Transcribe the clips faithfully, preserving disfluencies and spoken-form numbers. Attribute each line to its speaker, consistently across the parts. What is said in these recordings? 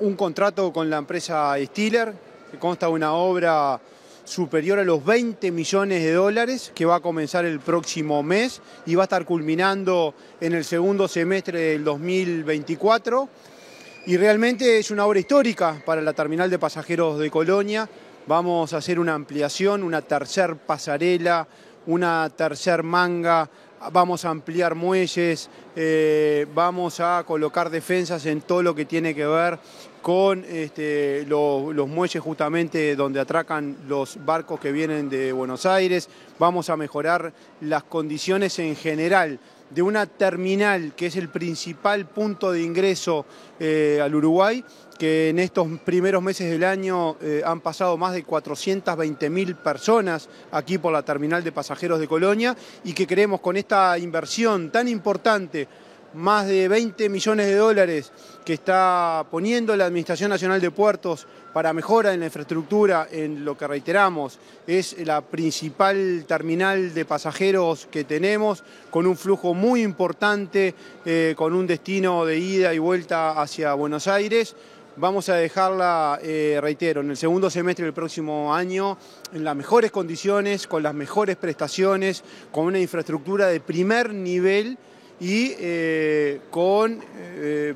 Speaker 1: un contrato con la empresa Stiller, que consta de una obra superior a los veinte millones de dólares, que va a comenzar el próximo mes y va a estar culminando en el segundo semestre del dos mil veinticuatro. Y realmente es una obra histórica para la terminal de pasajeros de Colonia. Vamos a hacer una ampliación, una tercer pasarela, una tercer manga, vamos a ampliar muelles, eh, vamos a colocar defensas en todo lo que tiene que ver con este, lo, los muelles justamente donde atracan los barcos que vienen de Buenos Aires. Vamos a mejorar las condiciones en general de una terminal que es el principal punto de ingreso eh, al Uruguay, que en estos primeros meses del año eh, han pasado más de cuatrocientas veinte mil personas aquí por la terminal de pasajeros de Colonia, y que creemos con esta inversión tan importante, más de veinte millones de dólares que está poniendo la Administración Nacional de Puertos para mejora en la infraestructura, en lo que reiteramos es la principal terminal de pasajeros que tenemos, con un flujo muy importante, eh, con un destino de ida y vuelta hacia Buenos Aires. Vamos a dejarla, eh, reitero, en el segundo semestre del próximo año en las mejores condiciones, con las mejores prestaciones, con una infraestructura de primer nivel y eh, con, eh,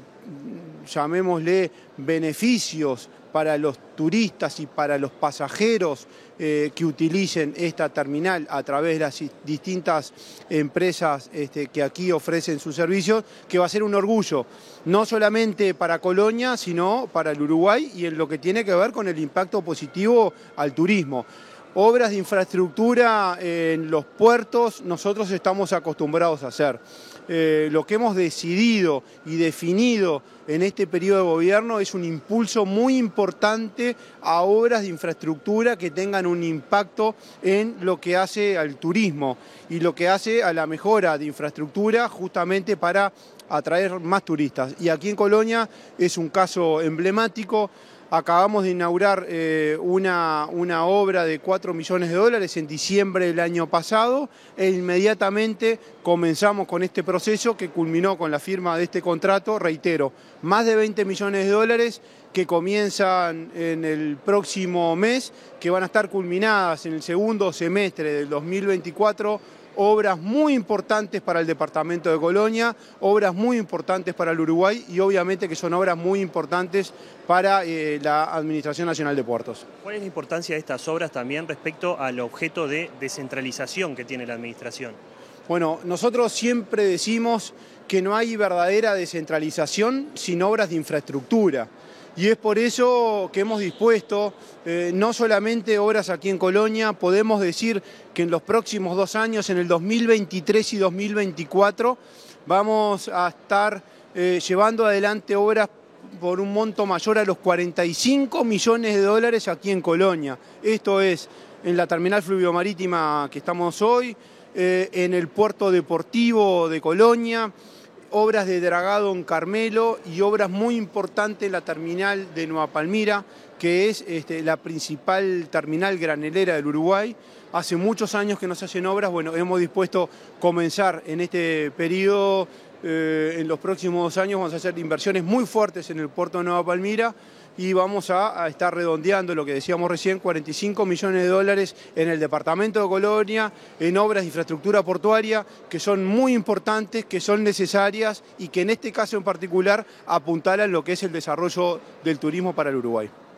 Speaker 1: llamémosle, beneficios para los turistas y para los pasajeros eh, que utilicen esta terminal a través de las distintas empresas este, que aquí ofrecen sus servicios, que va a ser un orgullo, no solamente para Colonia, sino para el Uruguay, y en lo que tiene que ver con el impacto positivo al turismo. Obras de infraestructura en los puertos nosotros estamos acostumbrados a hacer. Eh, lo que hemos decidido y definido en este periodo de gobierno es un impulso muy importante a obras de infraestructura que tengan un impacto en lo que hace al turismo y lo que hace a la mejora de infraestructura justamente para atraer más turistas. Y aquí en Colonia es un caso emblemático. Acabamos de inaugurar eh, una, una obra de cuatro millones de dólares en diciembre del año pasado e inmediatamente comenzamos con este proceso que culminó con la firma de este contrato, reitero, más de veinte millones de dólares que comienzan en el próximo mes, que van a estar culminadas en el segundo semestre del dos mil veinticuatro, obras muy importantes para el departamento de Colonia, obras muy importantes para el Uruguay y obviamente que son obras muy importantes para eh, la Administración Nacional de Puertos.
Speaker 2: ¿Cuál es la importancia de estas obras también respecto al objeto de descentralización que tiene la Administración?
Speaker 1: Bueno, nosotros siempre decimos que no hay verdadera descentralización sin obras de infraestructura. Y es por eso que hemos dispuesto eh, no solamente obras aquí en Colonia, podemos decir que en los próximos dos años, en el dos mil veintitrés y dos mil veinticuatro, vamos a estar eh, llevando adelante obras por un monto mayor a los cuarenta y cinco millones de dólares aquí en Colonia. Esto es en la terminal fluviomarítima que estamos hoy, eh, en el puerto deportivo de Colonia, obras de dragado en Carmelo y obras muy importantes en la terminal de Nueva Palmira, que es este, la principal terminal granelera del Uruguay. Hace muchos años que no se hacen obras, bueno, hemos dispuesto comenzar en este periodo, eh, en los próximos dos años vamos a hacer inversiones muy fuertes en el puerto de Nueva Palmira y vamos a, a estar redondeando lo que decíamos recién, cuarenta y cinco millones de dólares en el departamento de Colonia, en obras de infraestructura portuaria que son muy importantes, que son necesarias y que en este caso en particular apuntalan lo que es el desarrollo del turismo para el Uruguay.